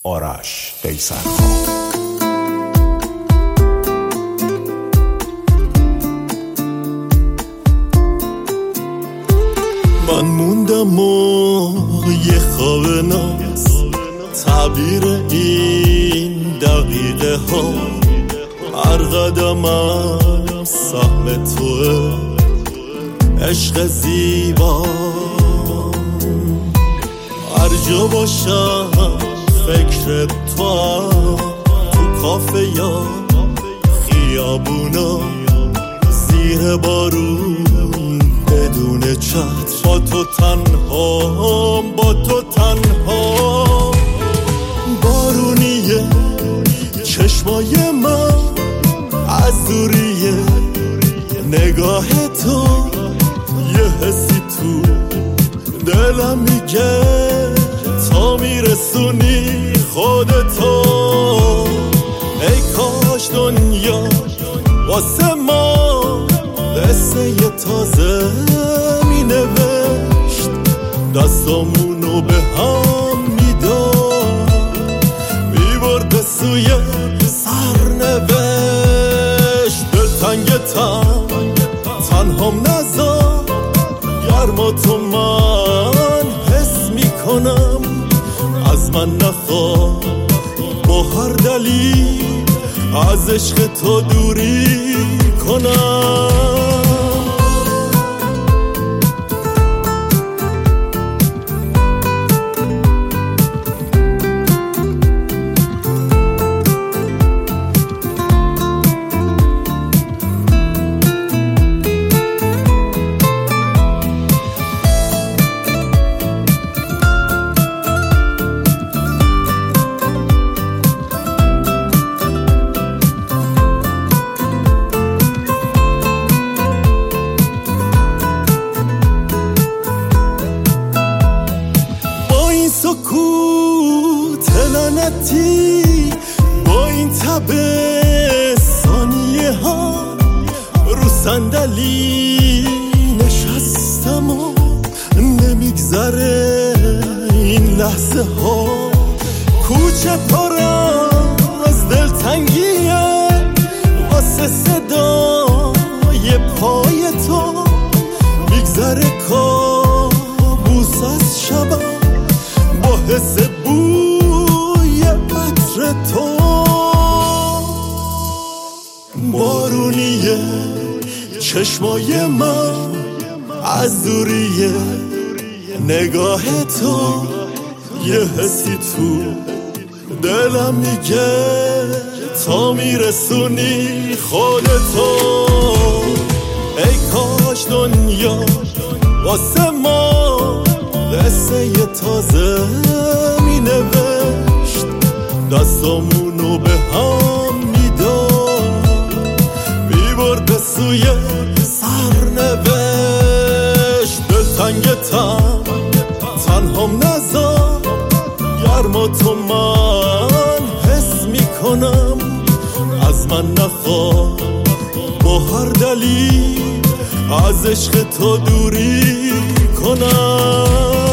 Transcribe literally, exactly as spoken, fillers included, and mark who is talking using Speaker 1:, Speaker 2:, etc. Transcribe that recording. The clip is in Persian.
Speaker 1: آرش قیصرخان.
Speaker 2: من موندم و یه خواب ناز، تعبیر این دقیقه ها، هر قدمم سهم توه، عشق زیبا. هر جا باشم فکر تو، تو کافه یا خیابونا، زیر بارون بدون چتر، با تو تنها، با تو تنها. بارونیه چشمای من، از دوریه نگاه تو، یه حسی تو دلم میگه تا میرسونی خودتو. ای کاش دنیا واسه ما قصه یه تازه می نوشت، دستامونو به هم میداد، می برد به سوی سرنوشت. دلتنگتم تنهام نذار، گرما تو من حس میکنم، از من نخواه با هر دلیل از عشق تو دوری کنم. سکوت لعنتی، با این تب ثانیه ها، رو صندلی نشستم و نمیگذره این لحظه ها. کوچه پرم از دلتنگیه، واسه صدای پای تو میگذره کابوس از شبم، با حس بوی عطر تو. بارونیه چشمای من، از دوریه نگاه تو، یه حسی تو دلم میگه تا میرسونی خودتو. ای کاش دنیا واسه ما قصه یه تازه می نوشت، دستامونو به هم میداد، می برد به سوی سرنوشت. دلتنگتم تنهام نذار، گرما تو من حس میکنم، از من نخواه با هر دلیل از عشق تو دوری کنم.